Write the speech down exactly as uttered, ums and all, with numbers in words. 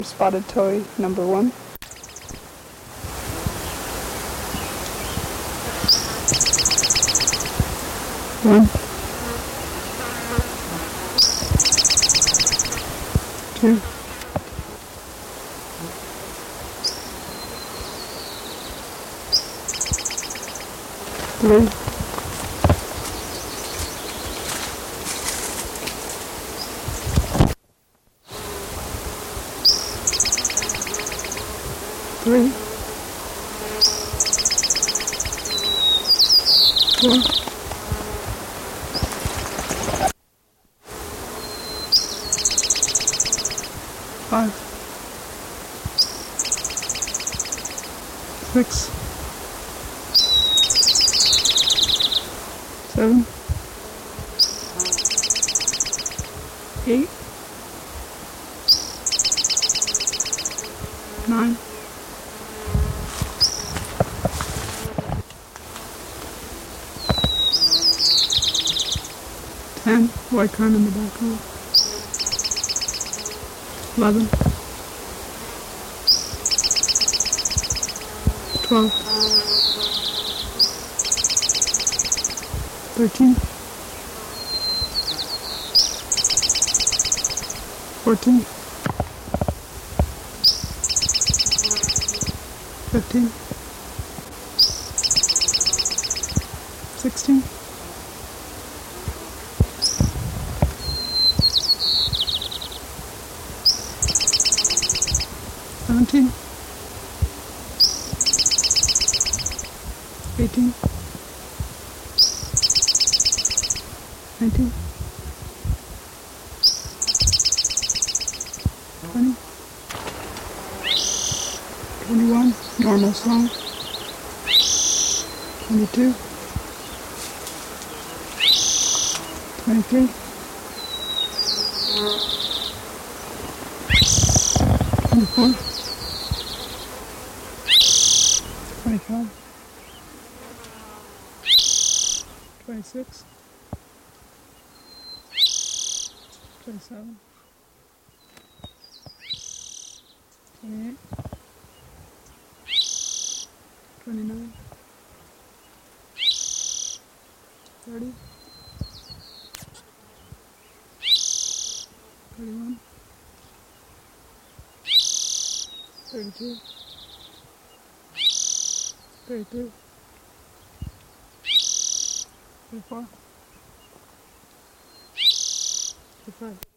Spotted toy number one. One. Two. Three. Three. Four. Five. Six. Seven. Eight. Nine. Ten. White crown in the background. Eleven. Twelve. Thirteen. Fourteen. Fifteen. Sixteen. Seventeen. Eighteen. Nineteen. Twenty. Twenty-one. Normal song. Twenty-two. Twenty-three. Twenty-four. Twenty-five. Twenty-six. Twenty-seven. Twenty-eight. Twenty-nine. Thirty. Thirty-one. Thirty-two. Thirty-three. Thirty-four. Thirty-five.